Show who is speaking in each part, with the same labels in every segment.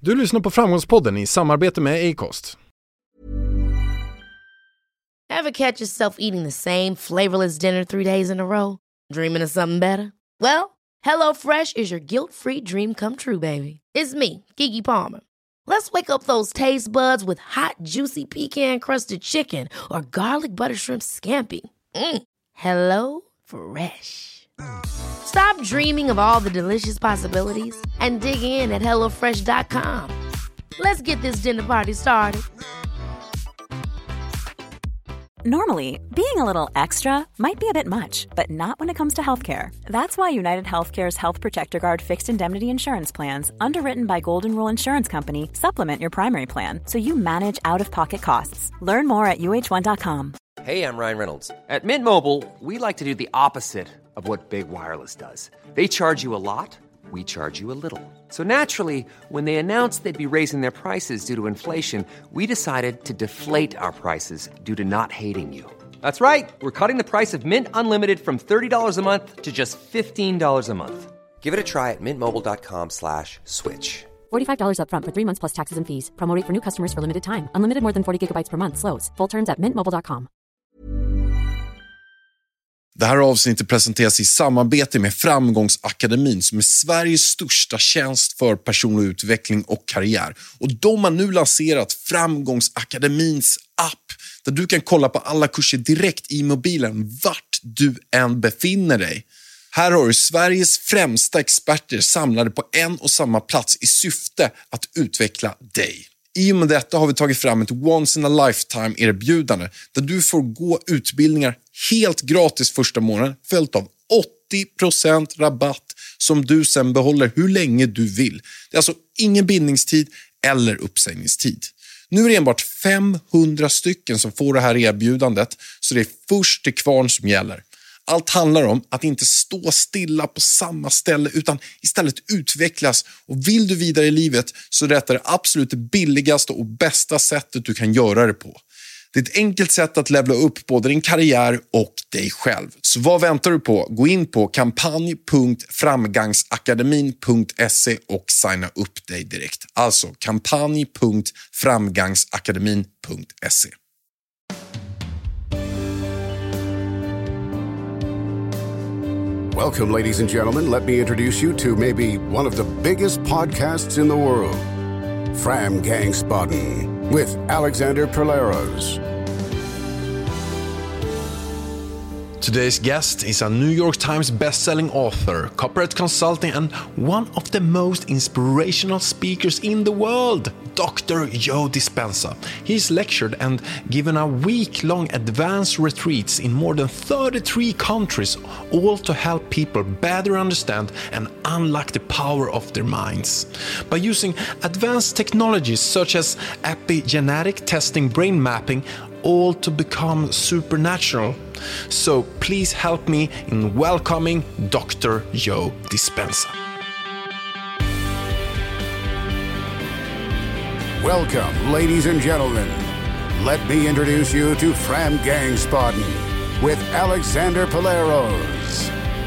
Speaker 1: Du lyssnar på Framgångspodden i samarbete med Acast.
Speaker 2: Ever catch yourself eating the same flavorless dinner 3 days in a row? Dreaming of something better? Well, HelloFresh is your guilt-free dream come true, baby. It's me, Keke Palmer. Let's wake up those taste buds with hot, juicy pecan-crusted chicken or garlic butter shrimp scampi. Hello Fresh. Stop dreaming of all the delicious possibilities and dig in at HelloFresh.com. Let's get this dinner party started.
Speaker 3: Normally, being a little extra might be a bit much, but not when it comes to healthcare. That's why United Healthcare's Health Protector Guard fixed indemnity insurance plans, underwritten by Golden Rule Insurance Company, supplement your primary plan so you manage out-of-pocket costs. Learn more at UH1.com.
Speaker 4: Hey, I'm Ryan Reynolds. At Mint Mobile, we like to do the opposite of what Big Wireless does. They charge you a lot, we charge you a little. So naturally, when they announced they'd be raising their prices due to inflation, we decided to deflate our prices due to not hating you. That's right. We're cutting the price of Mint Unlimited from $30 a month to just $15 a month. Give it a try at mintmobile.com/switch.
Speaker 5: $45 up front for 3 months plus taxes and fees. Promo rate for new customers for limited time. Unlimited more than 40 gigabytes per month. Slows full terms at mintmobile.com.
Speaker 1: Det här avsnittet presenteras i samarbete med Framgångsakademin som är Sveriges största tjänst för personlig utveckling och karriär. Och de har nu lanserat Framgångsakademins app där du kan kolla på alla kurser direkt i mobilen vart du än befinner dig. Här har du Sveriges främsta experter samlade på en och samma plats i syfte att utveckla dig. I och med detta har vi tagit fram ett once in a lifetime erbjudande där du får gå utbildningar helt gratis första månaden följt av 80% rabatt som du sen behåller hur länge du vill. Det är alltså ingen bindningstid eller uppsägningstid. Nu är det enbart 500 stycken som får det här erbjudandet så det är först till kvarn som gäller. Allt handlar om att inte stå stilla på samma ställe utan istället utvecklas, och vill du vidare i livet så är detta det absolut det billigaste och bästa sättet du kan göra det på. Det är ett enkelt sätt att levla upp både din karriär och dig själv. Så vad väntar du på? Gå in på kampanj.framgangsakademin.se och signa upp dig direkt. Alltså kampanj.framgangsakademin.se.
Speaker 6: Welcome, ladies and gentlemen. Let me introduce you to maybe one of the biggest podcasts in the world, Framgangsbodden, with Alexander Perleros.
Speaker 1: Today's guest is a New York Times best-selling author, corporate consulting, and one of the most inspirational speakers in the world, Dr. Joe Dispenza. He's lectured and given a week-long advanced retreats in more than 33 countries, all to help people better understand and unlock the power of their minds. By using advanced technologies such as epigenetic testing, brain mapping, all to become supernatural. So please help me in welcoming Dr. Joe Dispenza.
Speaker 6: Welcome, ladies and gentlemen. Let me introduce you to Framgangsbodden with Alexander Perleros.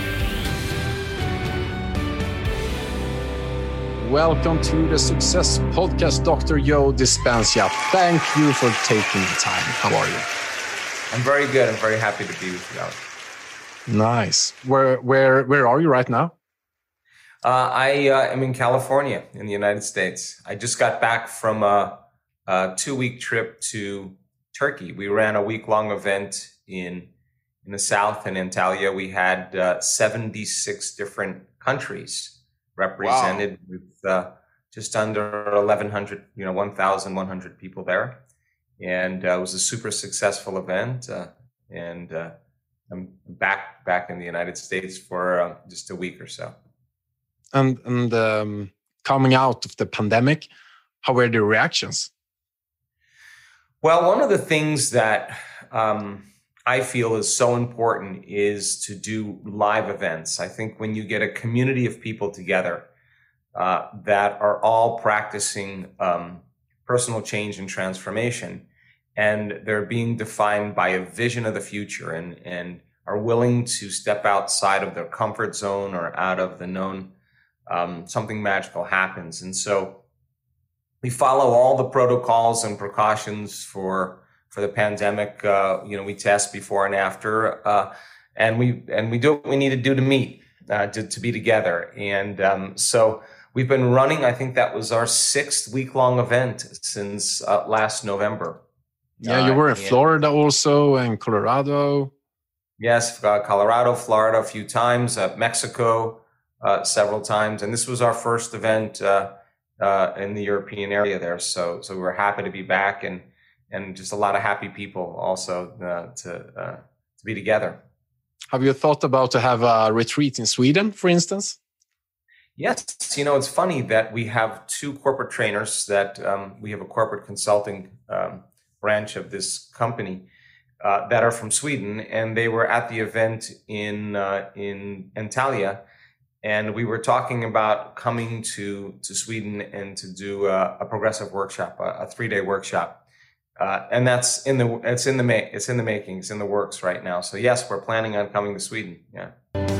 Speaker 1: Welcome to the Success Podcast, Dr. Joe Dispenza. Thank you for taking the time. How are you?
Speaker 7: I'm very good. I'm very happy to be with you, Alex.
Speaker 1: Nice. Where are you right now?
Speaker 7: I am in California, in the United States. I just got back from a 2-week trip to Turkey. We ran a week-long event in the south in Antalya. We had 76 different countries represented. Wow. With just under 1,100, 1,100 people there. And it was a super successful event. And I'm back in the United States for just a week or so.
Speaker 1: And coming out of the pandemic, how were the reactions?
Speaker 7: Well, one of the things that I feel is so important is to do live events. I think when you get a community of people together that are all practicing personal change and transformation, and they're being defined by a vision of the future and are willing to step outside of their comfort zone or out of the known, something magical happens. And so We follow all the protocols and precautions for the pandemic. We test before and after, and we do what we need to do to meet, to be together. And so we've been running. I think that was our 6th week-long event since last November.
Speaker 8: Yeah, you were in Florida also, and Colorado.
Speaker 7: Yes, Colorado, Florida a few times, Mexico several times, and this was our first event in the European area there. So we were happy to be back, and just a lot of happy people also to be together.
Speaker 8: Have you thought about to have a retreat in Sweden, for instance?
Speaker 7: Yes, it's funny that we have 2 corporate trainers that we have a corporate consulting branch of this company that are from Sweden, and they were at the event in Antalya, and we were talking about coming to Sweden and to do a progressive workshop, a 3-day workshop, and it's in the making, it's in the works right now. So yes, we're planning on coming to Sweden. Yeah.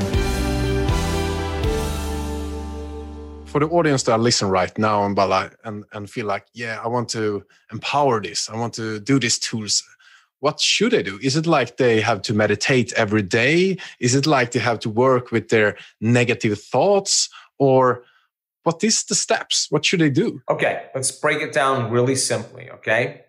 Speaker 8: For the audience that listen right now and feel like, yeah, I want to empower this, I want to do these tools, what should they do? Is it like they have to meditate every day? Is it like they have to work with their negative thoughts? Or what is the steps? What should they do?
Speaker 7: Okay, let's break it down really simply, okay?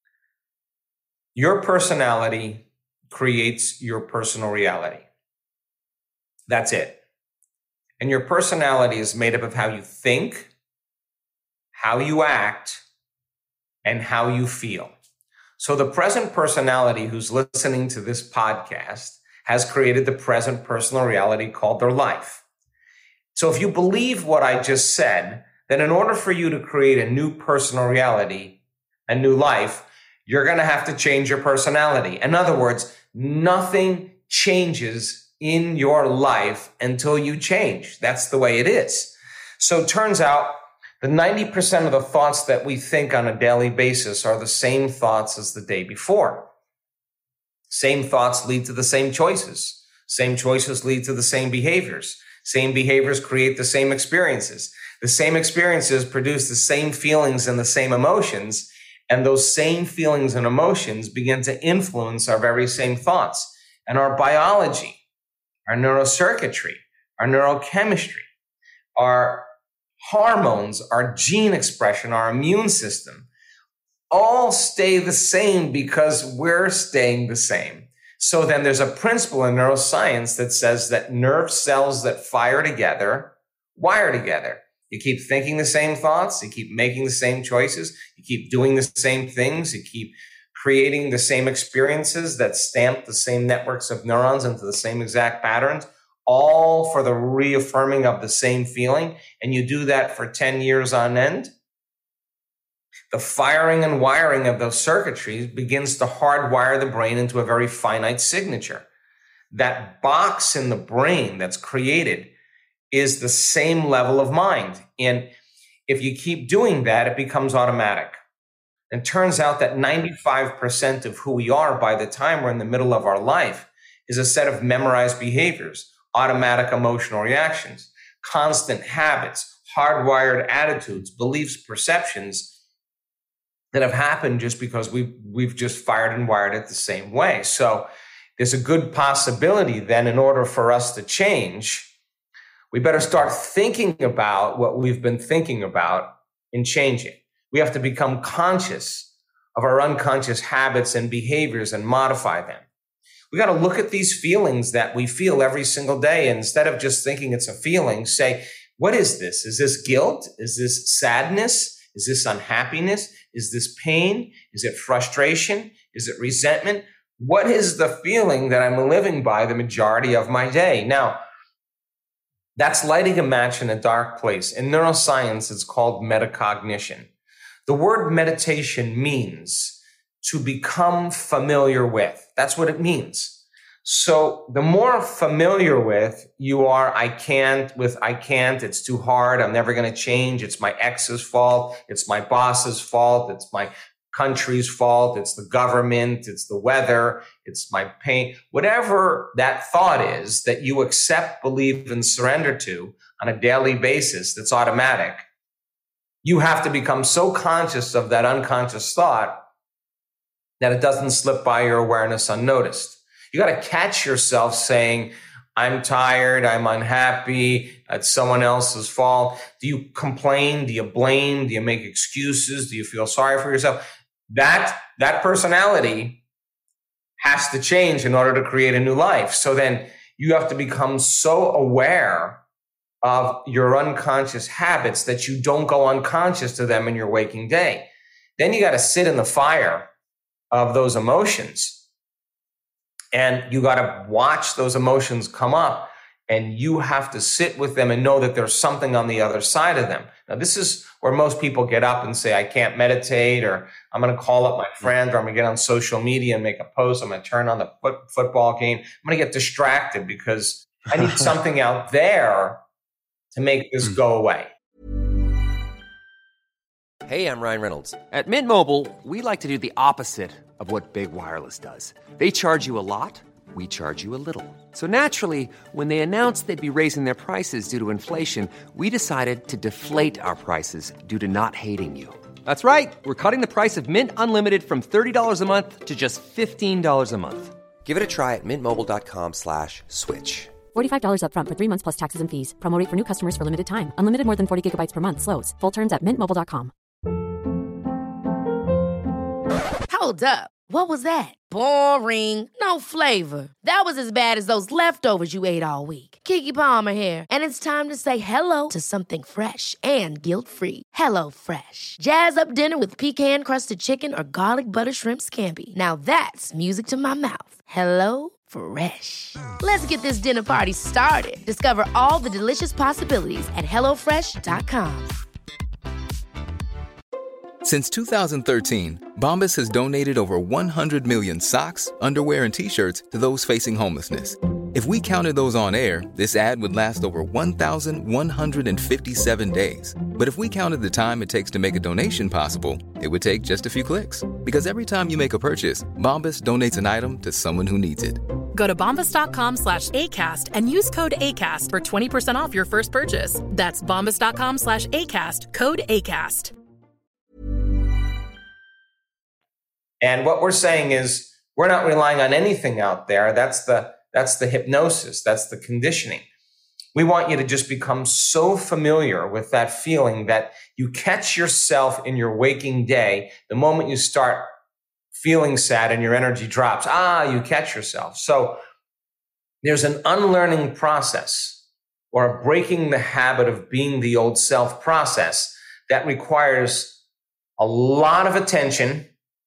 Speaker 7: Your personality creates your personal reality. That's it. And your personality is made up of how you think, how you act, and how you feel. So the present personality who's listening to this podcast has created the present personal reality called their life. So if you believe what I just said, then in order for you to create a new personal reality, a new life, you're going to have to change your personality. In other words, nothing changes in your life until you change. That's the way it is. So it turns out that 90% of the thoughts that we think on a daily basis are the same thoughts as the day before. Same thoughts lead to the same choices. Same choices lead to the same behaviors. Same behaviors create the same experiences. The same experiences produce the same feelings and the same emotions. And those same feelings and emotions begin to influence our very same thoughts. And our biology, our neurocircuitry, our neurochemistry, our hormones, our gene expression, our immune system, all stay the same because we're staying the same. So then there's a principle in neuroscience that says that nerve cells that fire together, wire together. You keep thinking the same thoughts, you keep making the same choices, you keep doing the same things, you keep creating the same experiences that stamp the same networks of neurons into the same exact patterns, all for the reaffirming of the same feeling, and you do that for 10 years on end, the firing and wiring of those circuitries begins to hardwire the brain into a very finite signature. That box in the brain that's created is the same level of mind. And if you keep doing that, it becomes automatic. And it turns out that 95% of who we are by the time we're in the middle of our life is a set of memorized behaviors, automatic emotional reactions, constant habits, hardwired attitudes, beliefs, perceptions that have happened just because we've just fired and wired it the same way. So there's a good possibility then, in order for us to change, we better start thinking about what we've been thinking about in changing. We have to become conscious of our unconscious habits and behaviors and modify them. We got to look at these feelings that we feel every single day, and instead of just thinking it's a feeling, say, what is this? Is this guilt? Is this sadness? Is this unhappiness? Is this pain? Is it frustration? Is it resentment? What is the feeling that I'm living by the majority of my day? Now, that's lighting a match in a dark place. In neuroscience, it's called metacognition. The word meditation means to become familiar with. That's what it means. So the more familiar with you are, I can't, it's too hard, I'm never going to change, it's my ex's fault, it's my boss's fault, it's my country's fault, it's the government, it's the weather, it's my pain, whatever that thought is that you accept, believe, and surrender to on a daily basis that's automatic, you have to become so conscious of that unconscious thought that it doesn't slip by your awareness unnoticed. You got to catch yourself saying, I'm tired, I'm unhappy, it's someone else's fault. Do you complain? Do you blame? Do you make excuses? Do you feel sorry for yourself? That personality has to change in order to create a new life. So then you have to become so aware of your unconscious habits that you don't go unconscious to them in your waking day. Then you got to sit in the fire of those emotions. And you got to watch those emotions come up, and you have to sit with them and know that there's something on the other side of them. Now, this is where most people get up and say, I can't meditate, or I'm going to call up my friend, or I'm going to get on social media and make a post. I'm going to turn on the football game. I'm going to get distracted because I need something out there to make this go away.
Speaker 4: Hey, I'm Ryan Reynolds. At Mint Mobile, we like to do the opposite of what Big Wireless does. They charge you a lot, we charge you a little. So naturally, when they announced they'd be raising their prices due to inflation, we decided to deflate our prices due to not hating you. That's right. We're cutting the price of Mint Unlimited from $30 a month to just $15 a month. Give it a try at mintmobile.com/switch.
Speaker 5: $45 up front for 3 months plus taxes and fees. Promo rate for new customers for limited time. Unlimited more than 40 gigabytes per month. Slows full terms at mintmobile.com.
Speaker 2: Hold up. What was that? Boring. No flavor. That was as bad as those leftovers you ate all week. Keke Palmer here, and it's time to say hello to something fresh and guilt-free. Hello Fresh. Jazz up dinner with pecan-crusted chicken or garlic butter shrimp scampi. Now that's music to my mouth. Hello Fresh. Let's get this dinner party started. Discover all the delicious possibilities at HelloFresh.com.
Speaker 9: Since 2013, Bombas has donated over 100 million socks, underwear, and T-shirts to those facing homelessness. If we counted those on air, this ad would last over 1,157 days. But if we counted the time it takes to make a donation possible, it would take just a few clicks. Because every time you make a purchase, Bombas donates an item to someone who needs it.
Speaker 10: Go to bombas.com/ACAST and use code ACAST for 20% off your first purchase. That's bombas.com/ACAST, code ACAST.
Speaker 7: And what we're saying is we're not relying on anything out there. That's the hypnosis. That's the conditioning. We want you to just become so familiar with that feeling that you catch yourself in your waking day. The moment you start feeling sad and your energy drops, you catch yourself. So there's an unlearning process, or a breaking the habit of being the old self process that requires a lot of attention,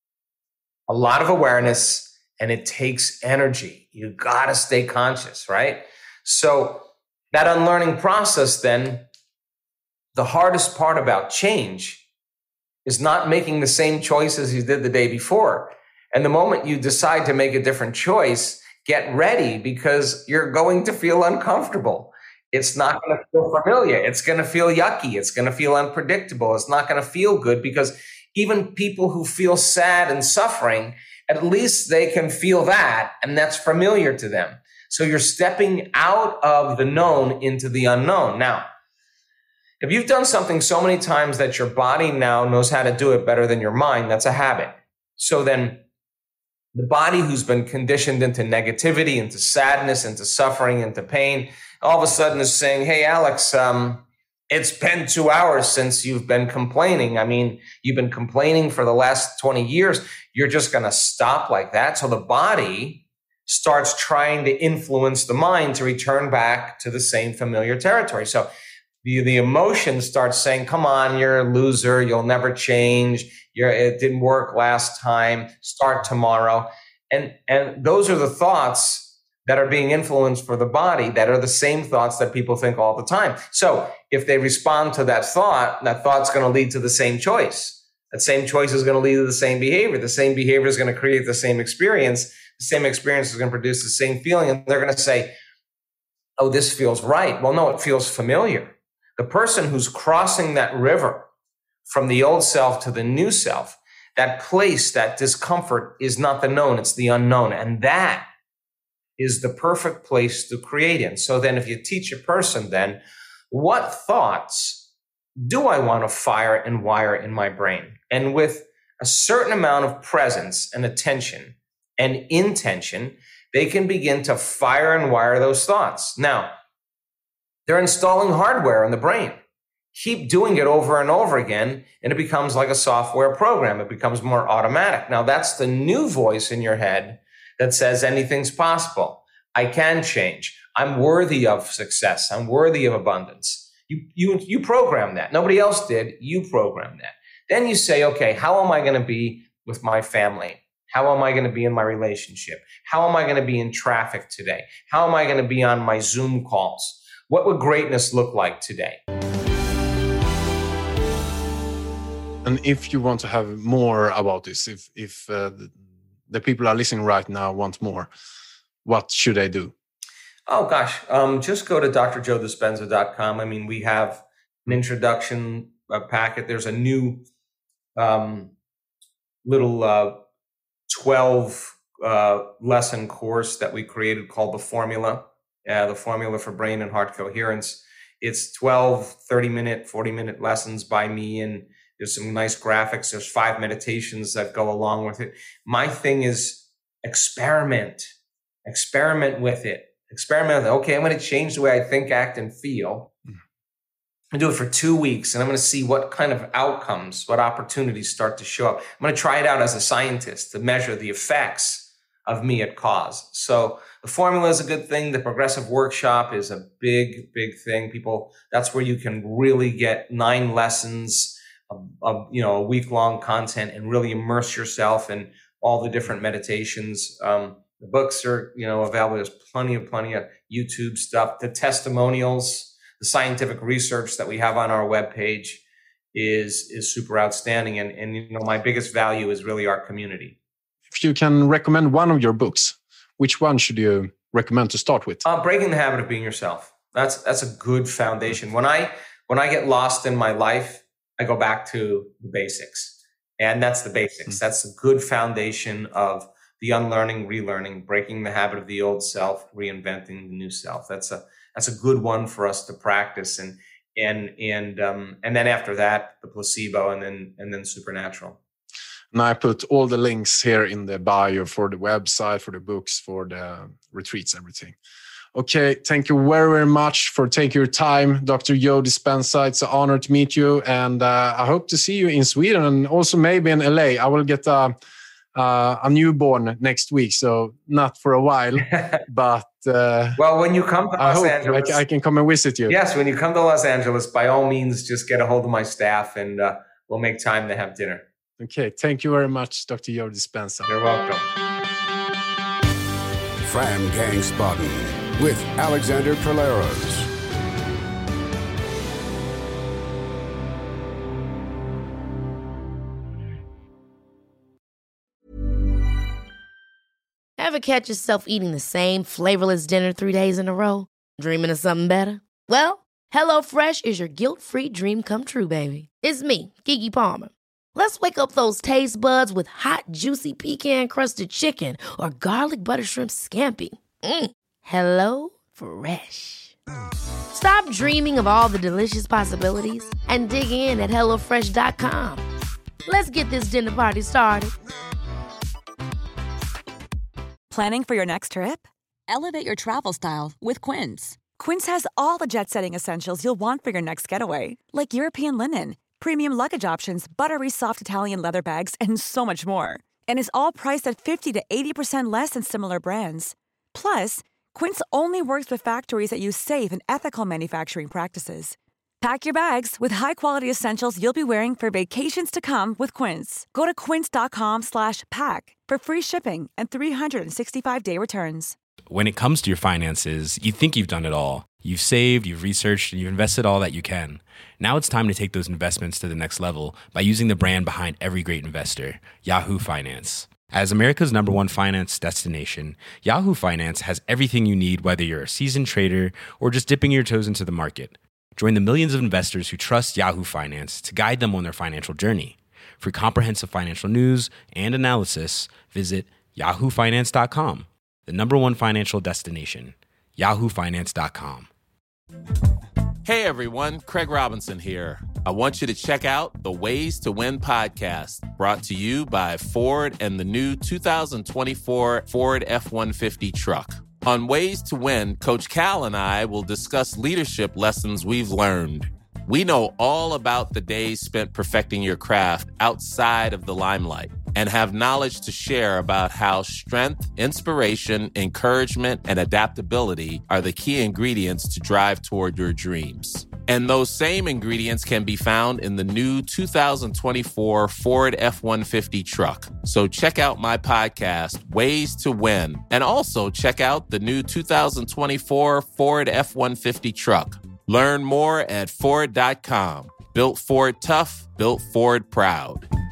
Speaker 7: a lot of awareness, and it takes energy. You got to stay conscious, right? So that unlearning process, then, the hardest part about change is not making the same choices you did the day before. And the moment you decide to make a different choice, get ready, because you're going to feel uncomfortable. It's not going to feel familiar. It's going to feel yucky. It's going to feel unpredictable. It's not going to feel good, because even people who feel sad and suffering, at least they can feel that, and that's familiar to them. So you're stepping out of the known into the unknown. Now, if you've done something so many times that your body now knows how to do it better than your mind, that's a habit. So then the body who's been conditioned into negativity, into sadness, into suffering, into pain, all of a sudden is saying, hey, Alex, it's been 2 hours since you've been complaining. I mean, you've been complaining for the last 20 years. You're just going to stop like that. So the body starts trying to influence the mind to return back to the same familiar territory. So the emotion starts saying, come on, you're a loser. You'll never change. It didn't work last time. Start tomorrow. And those are the thoughts that are being influenced for the body, that are the same thoughts that people think all the time. So if they respond to that thought's going to lead to the same choice. That same choice is going to lead to the same behavior. The same behavior is going to create the same experience. The same experience is going to produce the same feeling. And they're going to say, oh, this feels right. Well, no, it feels familiar. The person who's crossing that river from the old self to the new self, that place, that discomfort is not the known, it's the unknown. And that is the perfect place to create in. So then if you teach a person then, what thoughts do I want to fire and wire in my brain? And with a certain amount of presence and attention and intention, they can begin to fire and wire those thoughts. Now, they're installing hardware in the brain. Keep doing it over and over again, and it becomes like a software program. It becomes more automatic. Now, that's the new voice in your head that says anything's possible. I can change. I'm worthy of success. I'm worthy of abundance. You program that. Nobody else did. You program that. Then you say, okay, how am I going to be with my family? How am I going to be in my relationship? How am I going to be in traffic today? How am I going to be on my Zoom calls? What would greatness look like today?
Speaker 8: And if you want to have more about this, if the people are listening right now want more, what should they do?
Speaker 7: Oh, gosh. Just go to drjoedispenza.com. I mean, we have an introduction packet. There's a new little 12 lesson course that we created called The Formula for Brain and Heart Coherence. It's 12 30-minute, 40-minute lessons by me, and there's some nice graphics. There's 5 meditations that go along with it. My thing is experiment with it. Okay, I'm going to change the way I think, act, and feel. I do it for 2 weeks, and I'm going to see what kind of outcomes, what opportunities start to show up. I'm going to try it out as a scientist to measure the effects of me at cause. So the formula is a good thing. The progressive workshop is a big, big thing. That's where you can really get 9 lessons of a week-long content and really immerse yourself in all the different meditations. The books are, available. There's plenty of YouTube stuff. The testimonials, the scientific research that we have on our webpage is super outstanding. And my biggest value is really our community.
Speaker 8: If you can recommend one of your books, which one should you recommend to start with?
Speaker 7: Breaking the Habit of Being Yourself. That's a good foundation. When I get lost in my life, I go back to the basics. And that's the basics. That's a good foundation of the unlearning, relearning, breaking the habit of the old self, reinventing the new self. That's a good one for us to practice, and then after that, the placebo, and then supernatural.
Speaker 8: And I put all the links here in the bio for the website, for the books, for the retreats, everything. Okay, thank you very, very much for taking your time, Dr. Joe Dispenza. It's an honor to meet you, and I hope to see you in Sweden and also maybe in LA. I will get a newborn next week, so not for a while, but
Speaker 7: well, when you come to Los Angeles,
Speaker 8: I can come and visit you.
Speaker 7: Yes, when you come to Los Angeles, by all means, just get a hold of my staff, and we'll make time to have dinner.
Speaker 8: Okay, thank you very much, Dr. Joe Dispenza.
Speaker 7: You're welcome.
Speaker 6: Fram Gangsbaden with Alexander Perleros.
Speaker 2: Ever catch yourself eating the same flavorless dinner 3 days in a row? Dreaming of something better? Well, HelloFresh is your guilt-free dream come true, baby. It's me, Keke Palmer. Let's wake up those taste buds with hot, juicy pecan-crusted chicken or garlic butter shrimp scampi. Hello Fresh. Stop dreaming of all the delicious possibilities and dig in at HelloFresh.com. Let's get this dinner party started.
Speaker 11: Planning for your next trip? Elevate your travel style with Quince. Quince has all the jet-setting essentials you'll want for your next getaway, like European linen, premium luggage options, buttery soft Italian leather bags, and so much more. And is all priced at 50 to 80% less than similar brands. Plus, Quince only works with factories that use safe and ethical manufacturing practices. Pack your bags with high-quality essentials you'll be wearing for vacations to come with Quince. Go to quince.com/pack for free shipping and 365-day returns.
Speaker 12: When it comes to your finances, you think you've done it all. You've saved, you've researched, and you've invested all that you can. Now it's time to take those investments to the next level by using the brand behind every great investor, Yahoo Finance. As America's #1 finance destination, Yahoo Finance has everything you need, whether you're a seasoned trader or just dipping your toes into the market. Join the millions of investors who trust Yahoo Finance to guide them on their financial journey. For comprehensive financial news and analysis, visit yahoofinance.com, the #1 financial destination, yahoofinance.com.
Speaker 13: Hey everyone, Craig Robinson here. I want you to check out the Ways to Win podcast, brought to you by Ford and the new 2024 Ford F-150 truck. On Ways to Win, Coach Cal and I will discuss leadership lessons we've learned. We know all about the days spent perfecting your craft outside of the limelight and have knowledge to share about how strength, inspiration, encouragement, and adaptability are the key ingredients to drive toward your dreams. And those same ingredients can be found in the new 2024 Ford F-150 truck. So check out my podcast, Ways to Win, and also check out the new 2024 Ford F-150 truck. Learn more at Ford.com. Built Ford tough, built Ford proud.